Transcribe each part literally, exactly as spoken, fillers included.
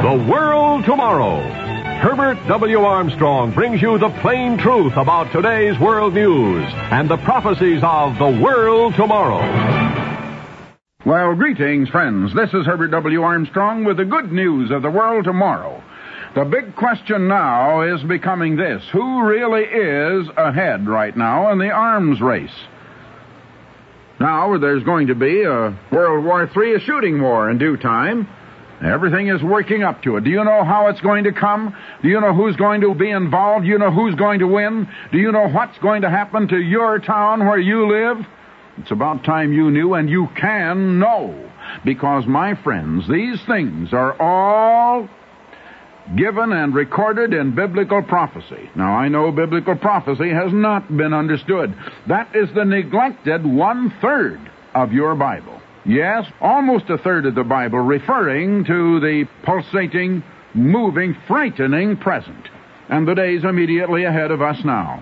The World Tomorrow. Herbert W. Armstrong brings you the plain truth about today's world news and the prophecies of the world tomorrow. Well, greetings, friends. This is Herbert W. Armstrong with the good news of the world tomorrow. The big question now is becoming this: who really is ahead right now in the arms race? Now, there's going to be a World War Three, a shooting war in due time. Everything is working up to it. Do you know how it's going to come? Do you know who's going to be involved? Do you know who's going to win? Do you know what's going to happen to your town where you live? It's about time you knew, and you can know. Because, my friends, these things are all given and recorded in biblical prophecy. Now, I know biblical prophecy has not been understood. That is the neglected one-third of your Bible. Yes, almost a third of the Bible referring to the pulsating, moving, frightening present and the days immediately ahead of us now.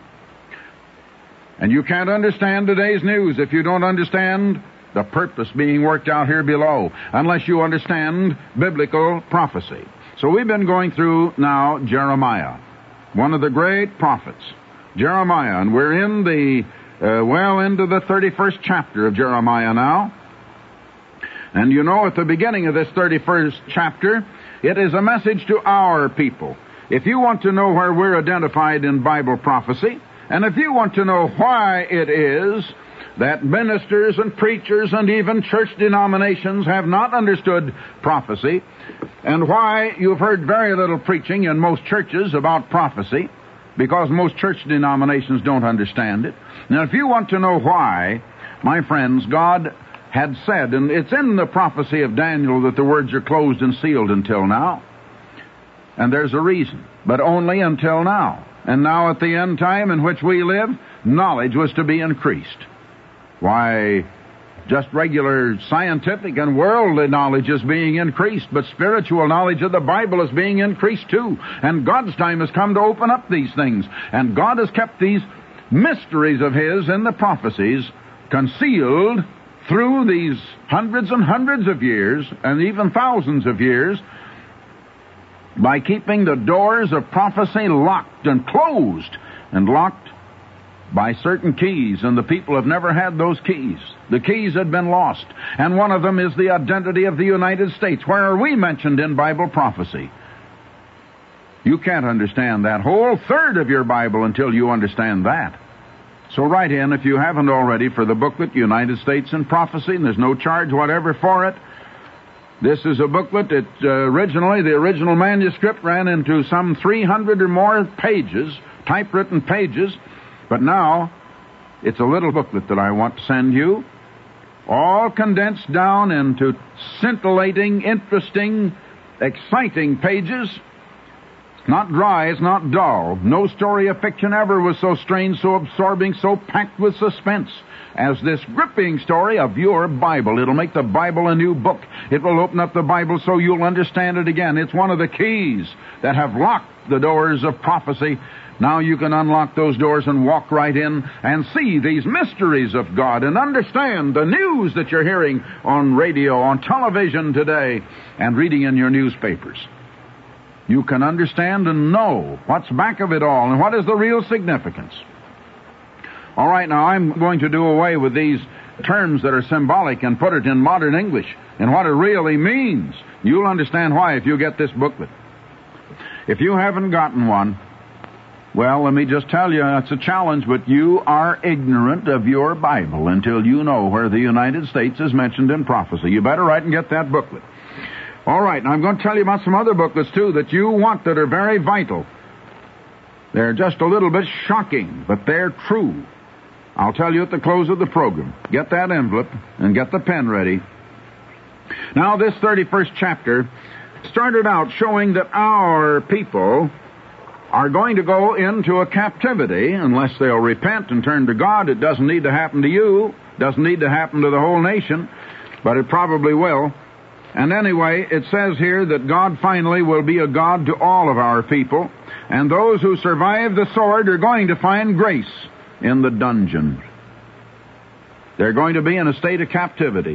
And you can't understand today's news if you don't understand the purpose being worked out here below, unless you understand biblical prophecy. So we've been going through now Jeremiah, one of the great prophets, Jeremiah, and we're in the, uh, well, into the thirty-first chapter of Jeremiah now. And you know, at the beginning of this thirty-first chapter, it is a message to our people. If you want to know where we're identified in Bible prophecy, and if you want to know why it is that ministers and preachers and even church denominations have not understood prophecy, and why you've heard very little preaching in most churches about prophecy, because most church denominations don't understand it. Now, if you want to know why, my friends, God had said, and it's in the prophecy of Daniel that the words are closed and sealed until now. And there's a reason, but only until now. And now at the end time in which we live, knowledge was to be increased. Why, just regular scientific and worldly knowledge is being increased, but spiritual knowledge of the Bible is being increased too. And God's time has come to open up these things. And God has kept these mysteries of His in the prophecies concealed through these hundreds and hundreds of years, and even thousands of years, by keeping the doors of prophecy locked and closed, and locked by certain keys, and the people have never had those keys. The keys had been lost, and one of them is the identity of the United States. Where are we mentioned in Bible prophecy? You can't understand that whole third of your Bible until you understand that. So write in, if you haven't already, for the booklet, United States in Prophecy, and there's no charge whatever for it. This is a booklet. It uh, originally, the original manuscript ran into some three hundred or more pages, typewritten pages, but now it's a little booklet that I want to send you, all condensed down into scintillating, interesting, exciting pages. Not dry, it's not dull. No story of fiction ever was so strange, so absorbing, so packed with suspense as this gripping story of your Bible. It'll make the Bible a new book. It will open up the Bible so you'll understand it again. It's one of the keys that have locked the doors of prophecy. Now you can unlock those doors and walk right in and see these mysteries of God and understand the news that you're hearing on radio, on television today, and reading in your newspapers. You can understand and know what's back of it all and what is the real significance. All right, now I'm going to do away with these terms that are symbolic and put it in modern English and what it really means. You'll understand why if you get this booklet. If you haven't gotten one, well, let me just tell you, it's a challenge, but you are ignorant of your Bible until you know where the United States is mentioned in prophecy. You better write and get that booklet. All right, now I'm going to tell you about some other booklets, too, that you want that are very vital. They're just a little bit shocking, but they're true. I'll tell you at the close of the program. Get that envelope and get the pen ready. Now, this thirty-first chapter started out showing that our people are going to go into a captivity unless they'll repent and turn to God. It doesn't need to happen to you. It doesn't need to happen to the whole nation, but it probably will. And anyway, it says here that God finally will be a God to all of our people, and those who survive the sword are going to find grace in the dungeon. They're going to be in a state of captivity.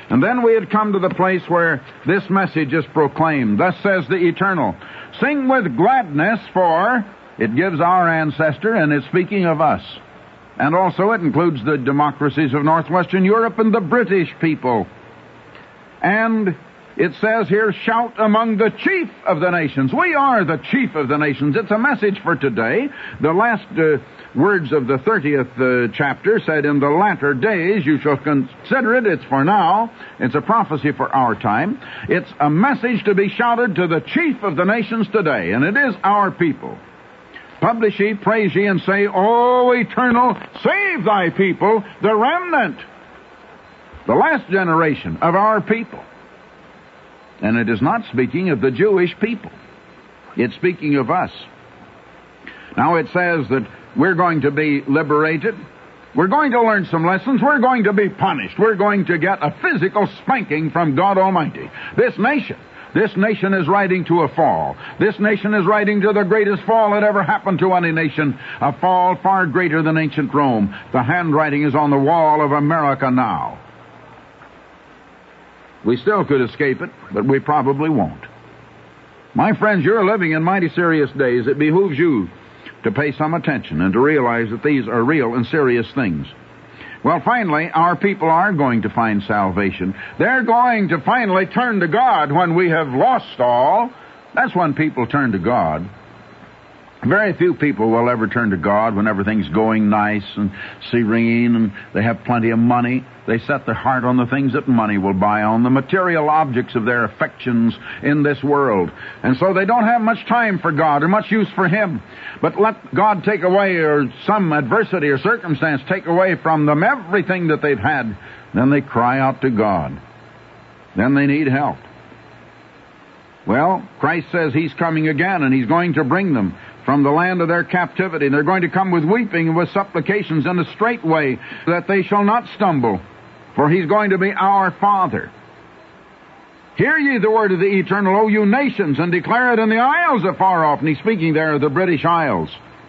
And then we had come to the place where this message is proclaimed. Thus says the Eternal, sing with gladness, for it gives our ancestor, and it's speaking of us. And also it includes the democracies of northwestern Europe and the British people. And it says here, shout among the chief of the nations. We are the chief of the nations. It's a message for today. The last uh, words of the thirtieth uh, chapter said, in the latter days you shall consider it. It's for now. It's a prophecy for our time. It's a message to be shouted to the chief of the nations today, and it is our people. Publish ye, praise ye, and say, O Eternal, save thy people, the remnant, the last generation of our people. And it is not speaking of the Jewish people. It's speaking of us. Now it says that we're going to be liberated. We're going to learn some lessons. We're going to be punished. We're going to get a physical spanking from God Almighty. This nation, this nation is riding to a fall. This nation is riding to the greatest fall that ever happened to any nation. A fall far greater than ancient Rome. The handwriting is on the wall of America now. We still could escape it, but we probably won't. My friends, you're living in mighty serious days. It behooves you to pay some attention and to realize that these are real and serious things. Well, finally, our people are going to find salvation. They're going to finally turn to God when we have lost all. That's when people turn to God. Very few people will ever turn to God when everything's going nice and serene and they have plenty of money. They set their heart on the things that money will buy, on the material objects of their affections in this world. And so they don't have much time for God or much use for Him. But let God take away, or some adversity or circumstance take away from them everything that they've had, then they cry out to God. Then they need help. Well, Christ says He's coming again, and He's going to bring them from the land of their captivity. And they're going to come with weeping and with supplications in a straight way, that they shall not stumble, for He's going to be our Father. Hear ye the word of the Eternal, O you nations, and declare it in the isles afar off. And He's speaking there of the British Isles.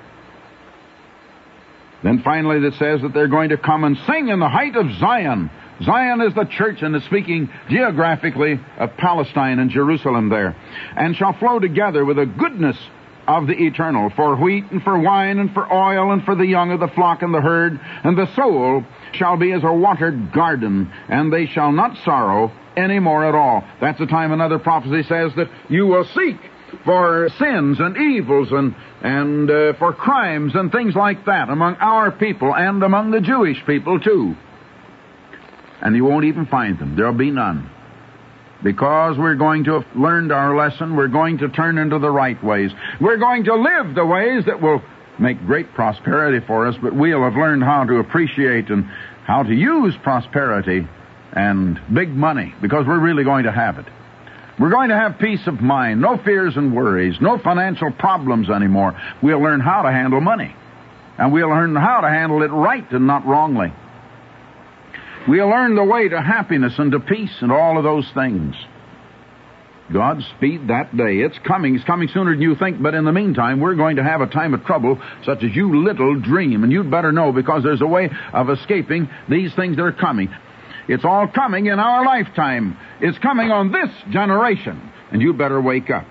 Then finally it says that they're going to come and sing in the height of Zion. Zion is the church, and it's speaking geographically of Palestine and Jerusalem there. And shall flow together with the goodness of the Eternal, for wheat and for wine and for oil and for the young of the flock and the herd, and the soul shall be as a watered garden, and they shall not sorrow any more at all. That's the time another prophecy says that you will seek for sins and evils and, and uh, for crimes and things like that among our people and among the Jewish people too. And you won't even find them. There'll be none. Because we're going to have learned our lesson. We're going to turn into the right ways. We're going to live the ways that will make great prosperity for us, but we'll have learned how to appreciate and how to use prosperity and big money, because we're really going to have it. We're going to have peace of mind, no fears and worries, no financial problems anymore. We'll learn how to handle money, and we'll learn how to handle it right and not wrongly. We'll learn the way to happiness and to peace and all of those things. Godspeed that day. It's coming. It's coming sooner than you think, but in the meantime, we're going to have a time of trouble such as you little dream, and you'd better know, because there's a way of escaping these things that are coming. It's all coming in our lifetime. It's coming on this generation, and you'd better wake up.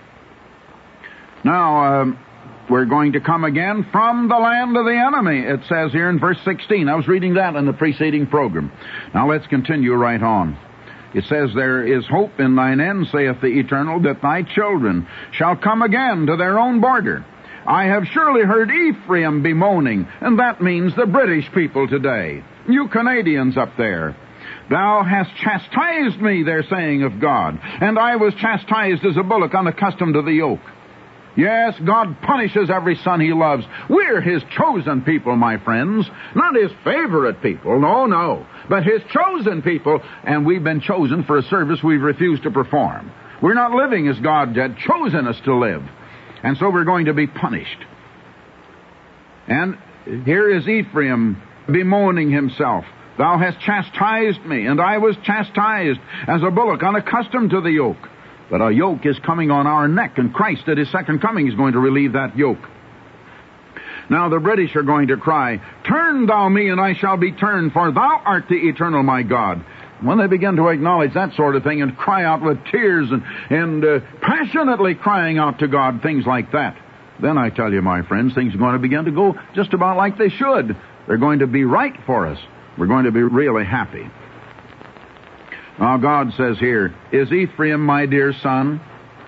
Now, um, we're going to come again from the land of the enemy, it says here in verse sixteen. I was reading that in the preceding program. Now let's continue right on. It says, there is hope in thine end, saith the Eternal, that thy children shall come again to their own border. I have surely heard Ephraim bemoaning, and that means the British people today. You Canadians up there. Thou hast chastised me, they're saying of God, and I was chastised as a bullock unaccustomed to the yoke. Yes, God punishes every son He loves. We're His chosen people, my friends. Not His favorite people, no, no. But His chosen people, and we've been chosen for a service we've refused to perform. We're not living as God had chosen us to live. And so we're going to be punished. And here is Ephraim bemoaning himself. Thou hast chastised me, and I was chastised as a bullock unaccustomed to the yoke. But a yoke is coming on our neck, and Christ at His second coming is going to relieve that yoke. Now the British are going to cry, turn thou me, and I shall be turned, for thou art the Eternal my God. when they begin to acknowledge that sort of thing and cry out with tears and, and uh, passionately crying out to God, things like that, then I tell you, my friends, things are going to begin to go just about like they should. They're going to be right for us. We're going to be really happy. Now, God says here, is Ephraim my dear son?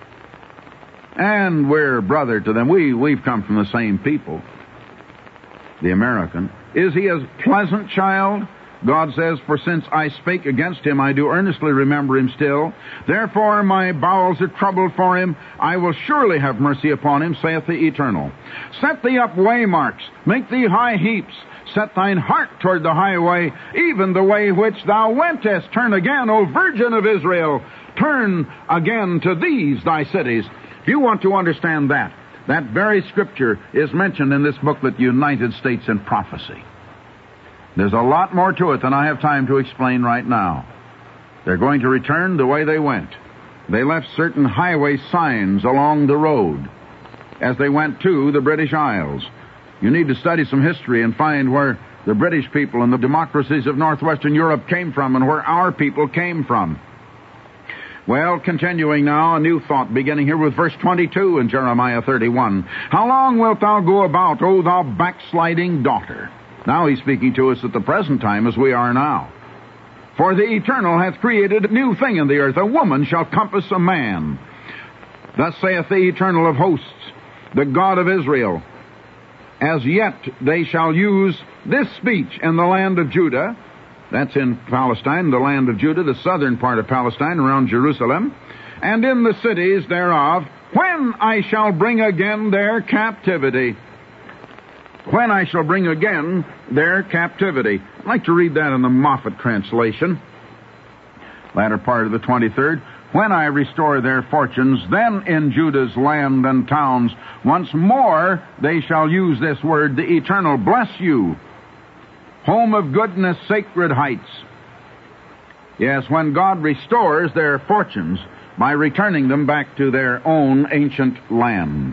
And we're brother to them. We, we've come from the same people, the American. Is he a pleasant child? God says, for since I spake against him, I do earnestly remember him still. Therefore my bowels are troubled for him. I will surely have mercy upon him, saith the Eternal. Set thee up waymarks, make thee high heaps. Set thine heart toward the highway, even the way which thou wentest. Turn again, O Virgin of Israel. Turn again to these thy cities. If you want to understand that, that very scripture is mentioned in this booklet, United States in Prophecy. There's a lot more to it than I have time to explain right now. They're going to return the way they went. They left certain highway signs along the road as they went to the British Isles. You need to study some history and find where the British people and the democracies of northwestern Europe came from and where our people came from. Well, continuing now, a new thought, beginning here with verse twenty-two in Jeremiah thirty-one. How long wilt thou go about, O thou backsliding daughter? Now he's speaking to us at the present time as we are now. For the Eternal hath created a new thing in the earth. A woman shall compass a man. Thus saith the Eternal of hosts, the God of Israel. As yet they shall use this speech in the land of Judah. That's in Palestine, the land of Judah, the southern part of Palestine, around Jerusalem. And in the cities thereof, when I shall bring again their captivity. When I shall bring again their captivity. I'd like to read that in the Moffat translation. Latter part of the twenty-third. When I restore their fortunes, then in Judah's land and towns, once more they shall use this word, the Eternal bless you. Home of goodness, sacred heights. Yes, when God restores their fortunes by returning them back to their own ancient land.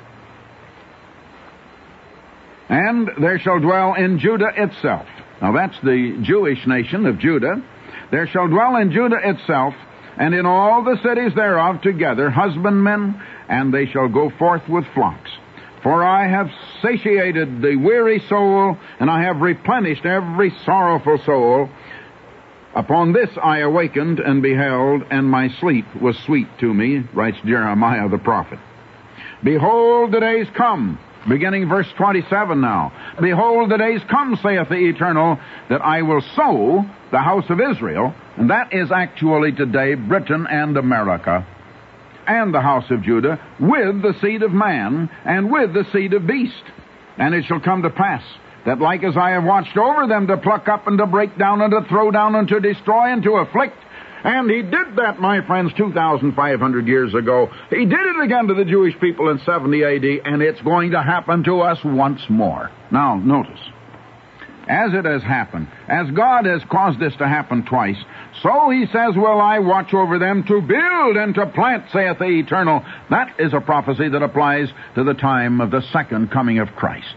And there shall dwell in Judah itself. Now that's the Jewish nation of Judah. There shall dwell in Judah itself, and in all the cities thereof together, husbandmen, and they shall go forth with flocks. For I have satiated the weary soul, and I have replenished every sorrowful soul. Upon this I awakened and beheld, and my sleep was sweet to me, writes Jeremiah the prophet. Behold, the days come, beginning verse twenty-seven now. Behold, the days come, saith the Eternal, that I will sow the house of Israel, and that is actually today Britain and America, and the house of Judah, with the seed of man, and with the seed of beast. And it shall come to pass, that like as I have watched over them to pluck up and to break down and to throw down and to destroy and to afflict, and he did that, my friends, two thousand five hundred years ago. He did it again to the Jewish people in seventy A D, and it's going to happen to us once more. Now, notice, as it has happened, as God has caused this to happen twice, so he says, will I watch over them to build and to plant, saith the Eternal. That is a prophecy that applies to the time of the second coming of Christ.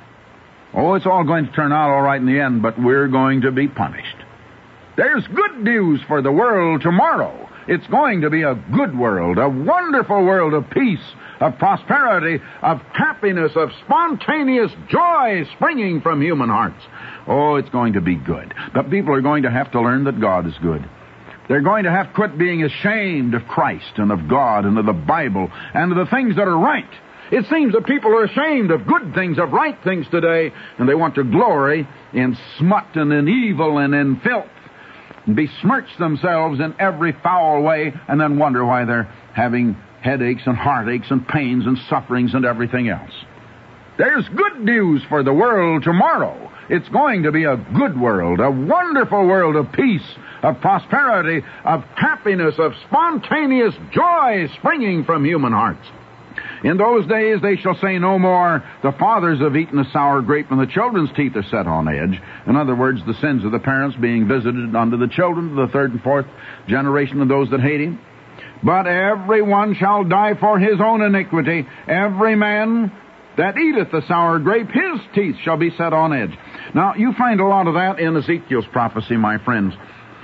Oh, it's all going to turn out all right in the end, but we're going to be punished. There's good news for the world tomorrow. It's going to be a good world, a wonderful world of peace, of prosperity, of happiness, of spontaneous joy springing from human hearts. Oh, it's going to be good. But people are going to have to learn that God is good. They're going to have to quit being ashamed of Christ and of God and of the Bible and of the things that are right. It seems that people are ashamed of good things, of right things today, and they want to glory in smut and in evil and in filth, and besmirch themselves in every foul way, and then wonder why they're having headaches and heartaches and pains and sufferings and everything else. There's good news for the world tomorrow. It's going to be a good world, a wonderful world of peace, of prosperity, of happiness, of spontaneous joy springing from human hearts. In those days they shall say no more, the fathers have eaten a sour grape and the children's teeth are set on edge. In other words, the sins of the parents being visited unto the children, the third and fourth generation of those that hate him. But every one shall die for his own iniquity. Every man that eateth the sour grape, his teeth shall be set on edge. Now, you find a lot of that in Ezekiel's prophecy, my friends.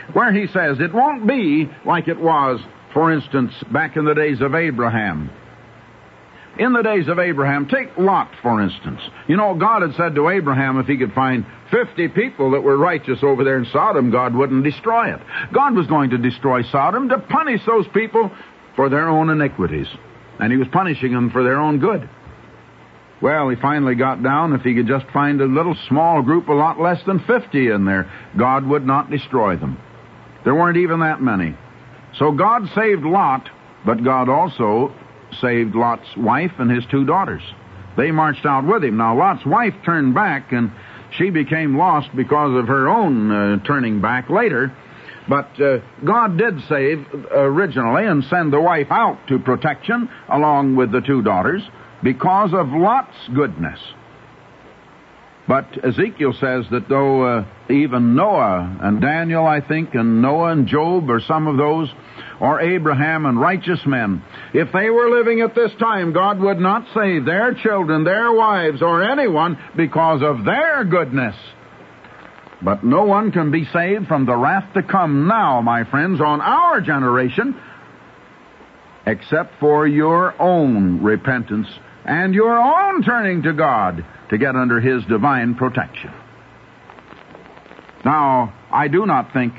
where he says it won't be like it was, for instance, back in the days of Abraham. In the days of Abraham, take Lot, for instance. You know, God had said to Abraham if he could find fifty people that were righteous over there in Sodom, God wouldn't destroy it. God was going to destroy Sodom to punish those people for their own iniquities. And he was punishing them for their own good. Well, he finally got down, if he could just find a little small group, a lot less than fifty in there, God would not destroy them. There weren't even that many. So God saved Lot, but God also saved Lot's wife and his two daughters. They marched out with him. Now, Lot's wife turned back, and she became lost because of her own uh, turning back later. But uh, God did save originally and send the wife out to protection along with the two daughters because of Lot's goodness. But Ezekiel says that though uh, even Noah and Daniel, I think, and Noah and Job, or some of those, or Abraham and righteous men, if they were living at this time, God would not save their children, their wives, or anyone because of their goodness. But no one can be saved from the wrath to come now, my friends, on our generation, except for your own repentance and your own turning to God to get under His divine protection. Now, I do not think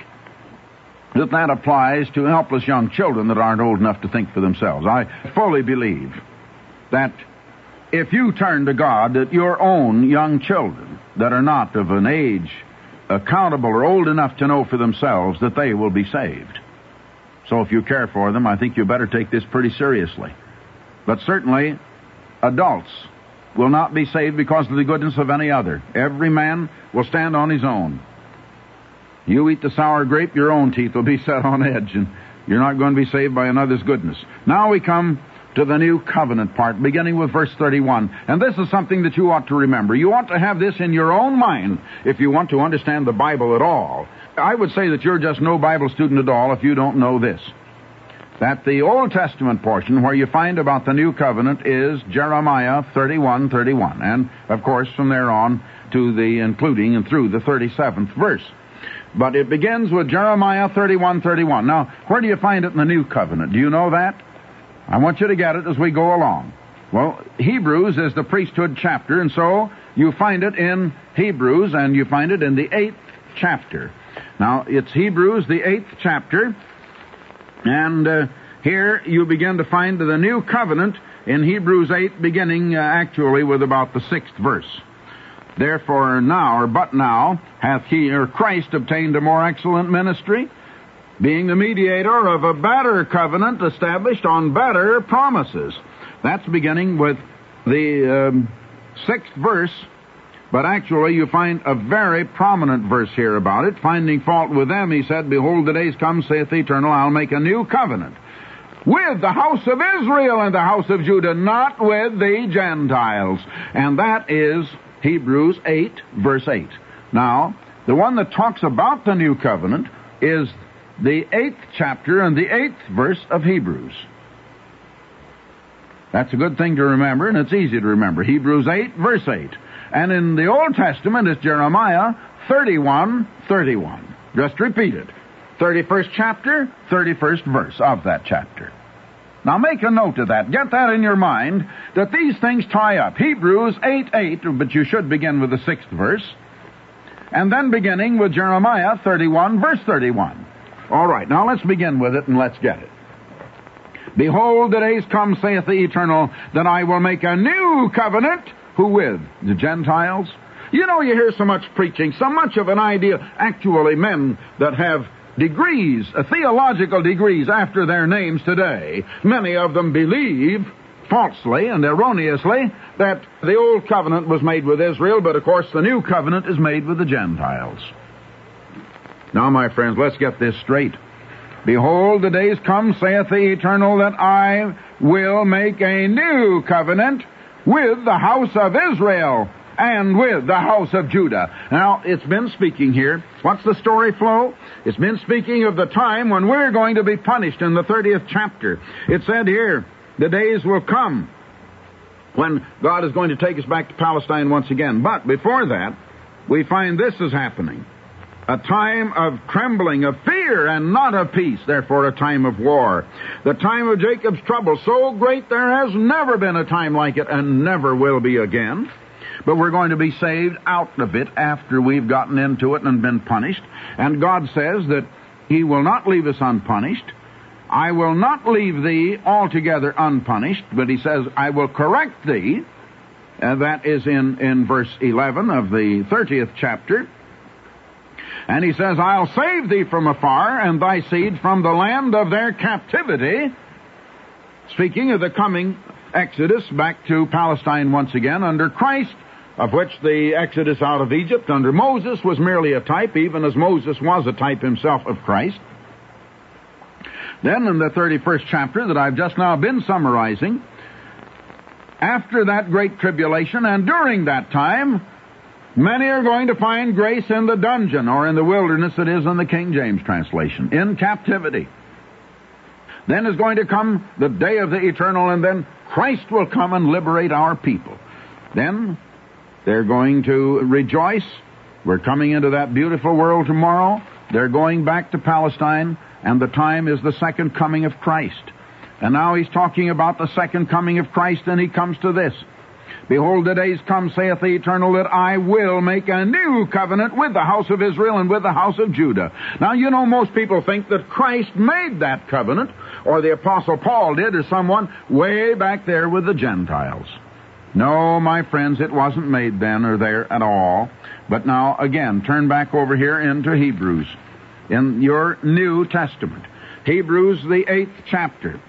that that applies to helpless young children that aren't old enough to think for themselves. I fully believe that if you turn to God, that your own young children that are not of an age accountable or old enough to know for themselves, that they will be saved. So if you care for them, I think you better take this pretty seriously. But certainly, adults will not be saved because of the goodness of any other. Every man will stand on his own. You eat the sour grape, your own teeth will be set on edge, and you're not going to be saved by another's goodness. Now we come to the new covenant part, beginning with verse thirty-one. And this is something that you ought to remember. You ought to have this in your own mind if you want to understand the Bible at all. I would say that you're just no Bible student at all if you don't know this. That the Old Testament portion where you find about the new covenant is Jeremiah thirty-one thirty-one. And, of course, from there on to the including and through the thirty-seventh verse. But it begins with Jeremiah thirty-one thirty-one. Now, where do you find it in the new covenant? Do you know that? I want you to get it as we go along. Well, Hebrews is the priesthood chapter, and so you find it in Hebrews, and you find it in the eighth chapter. Now, it's Hebrews, the eighth chapter, and uh, here you begin to find the new covenant in Hebrews eight, beginning uh, actually with about the sixth verse. Therefore now, or but now, hath he, or Christ, obtained a more excellent ministry, being the mediator of a better covenant established on better promises. That's beginning with the um, sixth verse, but actually you find a very prominent verse here about it. Finding fault with them, he said, Behold, the days come, saith the Eternal, I'll make a new covenant with the house of Israel and the house of Judah, not with the Gentiles. And that is Hebrews eight, verse eight. Now, the one that talks about the new covenant is the eighth chapter and the eighth verse of Hebrews. That's a good thing to remember, and it's easy to remember. Hebrews eight, verse eight. And in the Old Testament, it's Jeremiah thirty-one thirty-one. Just repeat it. thirty-first chapter, thirty-first verse of that chapter. Now make a note of that. Get that in your mind, that these things tie up. Hebrews eight eight, but you should begin with the sixth verse. And then beginning with Jeremiah thirty-one, verse thirty-one. All right, now let's begin with it and let's get it. Behold, the days come, saith the Eternal, that I will make a new covenant. Who with? The Gentiles? You know, you hear so much preaching, so much of an idea. Actually, men that have degrees, uh, theological degrees after their names today, many of them believe, falsely and erroneously, that the old covenant was made with Israel, but of course the new covenant is made with the Gentiles. Now, my friends, let's get this straight. Behold, the days come, saith the Eternal, that I will make a new covenant with the house of Israel and with the house of Judah. Now, it's been speaking here. What's the story flow? It's been speaking of the time when we're going to be punished in the thirtieth chapter. It said here, the days will come when God is going to take us back to Palestine once again. But before that, we find this is happening. a time of trembling, of fear, and not of peace, therefore a time of war. The time of Jacob's trouble, so great there has never been a time like it, and never will be again. But we're going to be saved out of it after we've gotten into it and been punished. And God says that He will not leave us unpunished. I will not leave thee altogether unpunished, but He says, I will correct thee. And that is in, in verse eleven of the thirtieth chapter. And He says, I'll save thee from afar, and thy seed from the land of their captivity. Speaking of the coming Exodus back to Palestine once again under Christ, of which the Exodus out of Egypt under Moses was merely a type, even as Moses was a type himself of Christ. Then in the thirty-first chapter that I've just now been summarizing, after that great tribulation and during that time, many are going to find grace in the dungeon, or in the wilderness, it is in the King James translation, in captivity. Then is going to come the day of the eternal, and then Christ will come and liberate our people. Then they're going to rejoice. We're coming into that beautiful world tomorrow. They're going back to Palestine, and the time is the second coming of Christ. And now He's talking about the second coming of Christ, and He comes to this. Behold, the days come, saith the Eternal, that I will make a new covenant with the house of Israel and with the house of Judah. Now, you know, most people think that Christ made that covenant, or the Apostle Paul did, or someone way back there with the Gentiles. No, my friends, it wasn't made then or there at all. But now, again, turn back over here into Hebrews, in your New Testament. Hebrews, the eighth chapter.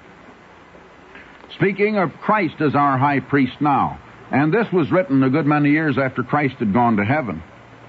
Speaking of Christ as our high priest now. And this was written a good many years after Christ had gone to heaven.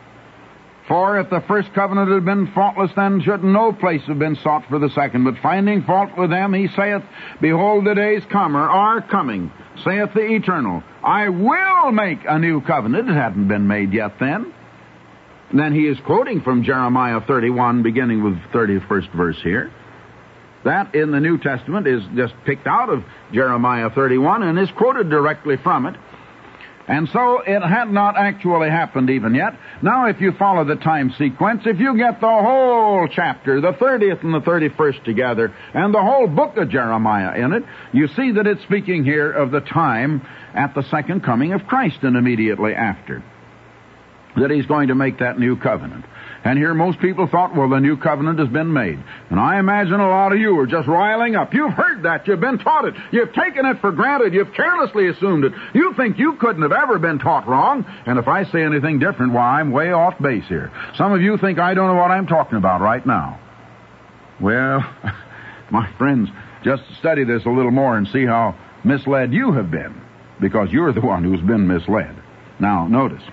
For if the first covenant had been faultless, then should no place have been sought for the second. But finding fault with them, He saith, Behold, the days come, or are coming, saith the Eternal, I will make a new covenant. It hadn't been made yet then. And then he is quoting from Jeremiah thirty-one, beginning with the thirty-first verse here. That in the New Testament is just picked out of Jeremiah thirty-one and is quoted directly from it. And so it had not actually happened even yet. Now, if you follow the time sequence, if you get the whole chapter, the thirtieth and the thirty-first together, and the whole book of Jeremiah in it, you see that it's speaking here of the time at the second coming of Christ and immediately after, that He's going to make that new covenant. And here most people thought, well, the new covenant has been made. And I imagine a lot of you are just riling up. You've heard that. You've been taught it. You've taken it for granted. You've carelessly assumed it. You think you couldn't have ever been taught wrong. And if I say anything different, why, I'm way off base here. Some of you think I don't know what I'm talking about right now. Well, my friends, just study this a little more and see how misled you have been, because you're the one who's been misled. Now, notice.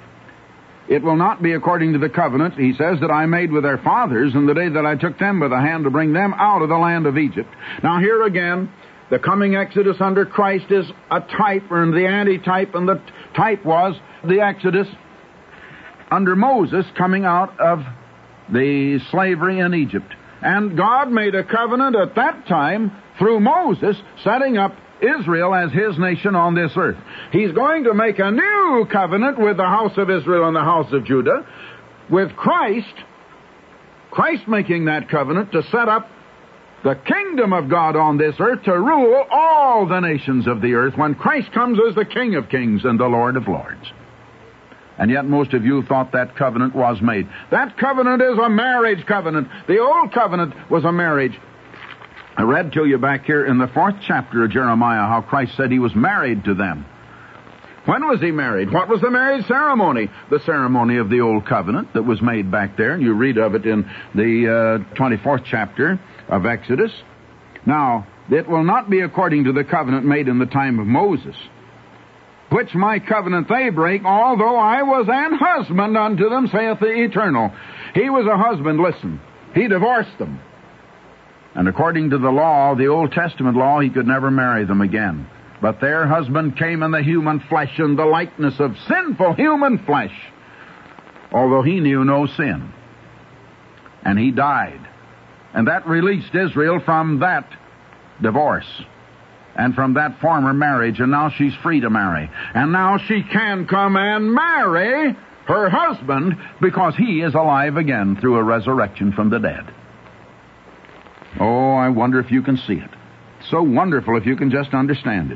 It will not be according to the covenant, he says, that I made with their fathers in the day that I took them by the hand to bring them out of the land of Egypt. Now here again, the coming Exodus under Christ is a type, or the anti-type, and the type was the Exodus under Moses coming out of the slavery in Egypt. And God made a covenant at that time through Moses, setting up Israel as His nation on this earth. He's going to make a new covenant with the house of Israel and the house of Judah, with Christ, Christ making that covenant to set up the kingdom of God on this earth to rule all the nations of the earth when Christ comes as the King of kings and the Lord of lords. And yet most of you thought that covenant was made. That covenant is a marriage covenant. The old covenant was a marriage. I read to you back here in the fourth chapter of Jeremiah how Christ said He was married to them. When was He married? What was the marriage ceremony? The ceremony of the old covenant that was made back there, and you read of it in the uh, twenty-fourth chapter of Exodus. Now, it will not be according to the covenant made in the time of Moses, which my covenant they break, although I was an husband unto them, saith the Eternal. He was a husband, listen. He divorced them. And according to the law, the Old Testament law, he could never marry them again. But their husband came in the human flesh, in the likeness of sinful human flesh, although he knew no sin. And he died. And that released Israel from that divorce and from that former marriage, and now she's free to marry. And now she can come and marry her husband, because he is alive again through a resurrection from the dead. Oh, I wonder if you can see it. So wonderful if you can just understand it.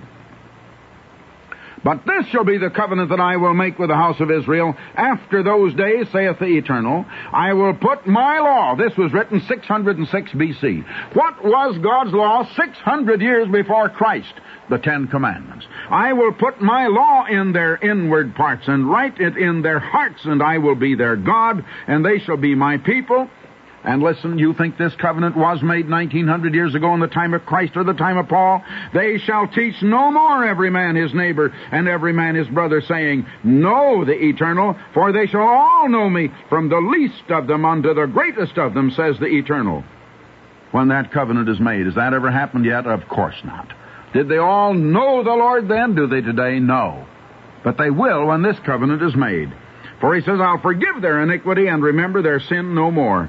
But this shall be the covenant that I will make with the house of Israel. After those days, saith the Eternal, I will put my law. This was written six hundred six B C. What was God's law six hundred years before Christ? The Ten Commandments. I will put my law in their inward parts and write it in their hearts, and I will be their God, and they shall be my people. And listen, you think this covenant was made nineteen hundred years ago in the time of Christ or the time of Paul? They shall teach no more every man his neighbor and every man his brother, saying, Know the Eternal, for they shall all know me, from the least of them unto the greatest of them, says the Eternal. When that covenant is made, has that ever happened yet? Of course not. Did they all know the Lord then? Do they today? No. But they will when this covenant is made. For he says, I'll forgive their iniquity and remember their sin no more.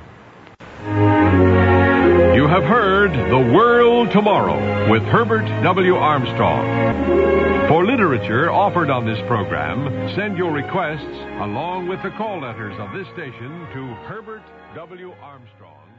You have heard The World Tomorrow with Herbert W. Armstrong. For literature offered on this program, send your requests along with the call letters of this station to Herbert W. Armstrong.